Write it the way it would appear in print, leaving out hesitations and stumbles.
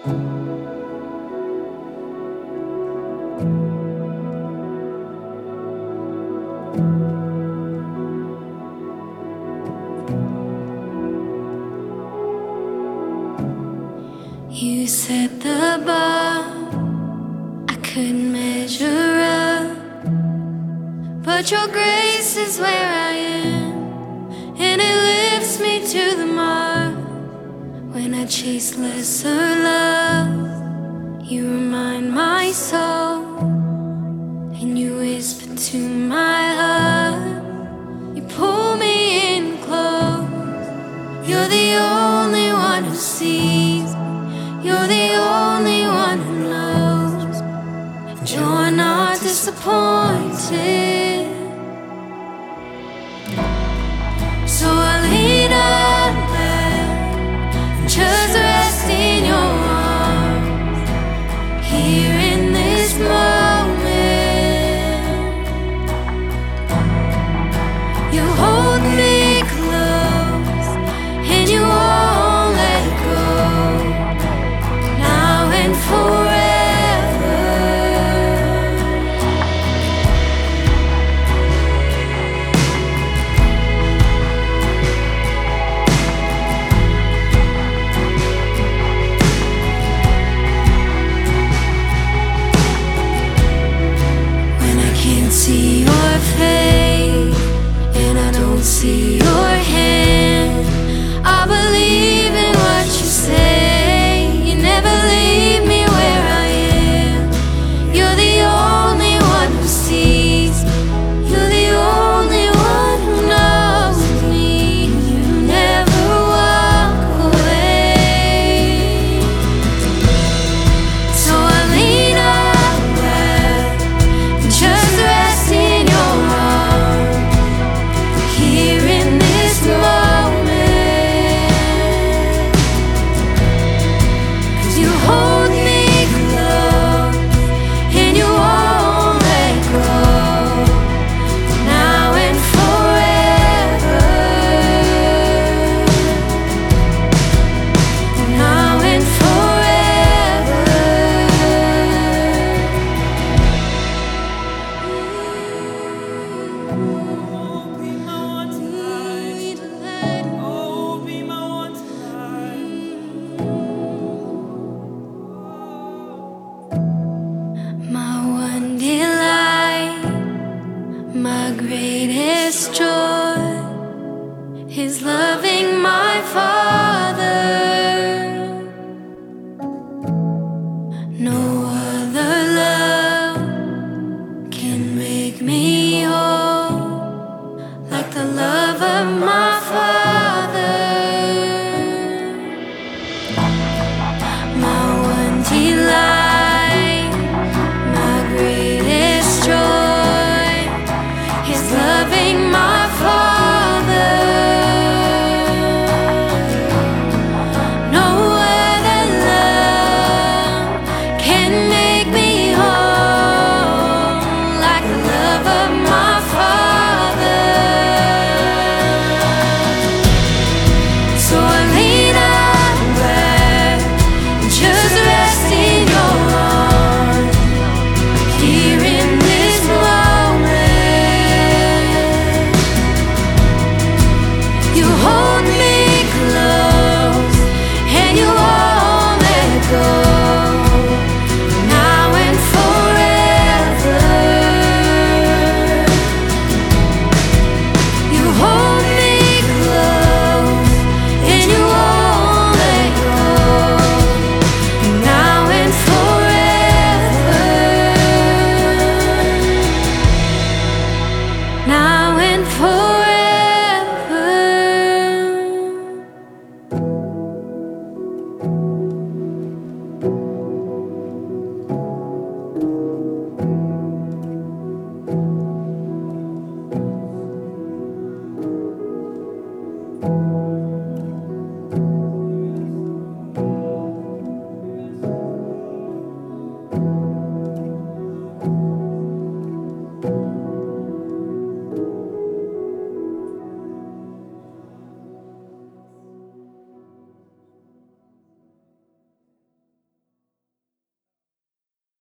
You set the bar, I couldn't measure up, but your grace is where I am, and it lifts me to the mark. When I chase lesser love, you remind my soul, and you whisper to my heart. You pull me in close. You're the only one who sees. You're the only one who knows, and you're not disappointed. So I lean on that and just rest in your arms. Here in this moment, you hold me close and you won't let go. Now and forever. When I can't see your face and I don't see your hand, I believe in what you say. You never leave me where I am. You're the only one who sees. You're the only one who knows me. You never walk away. So I lean on that and just rest in your arms. Here in this moment, 'cause you hold me close and you won't let go. Now and forever. Now and forever. My one delight, my greatest joy is loving my Father.